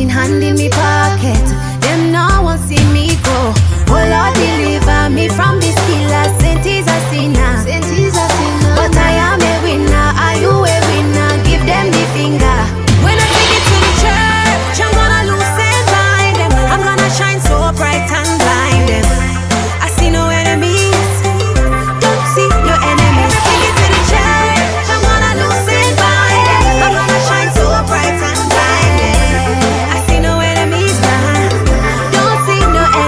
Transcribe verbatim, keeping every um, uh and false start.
in hand in me pocket. Them now won't see me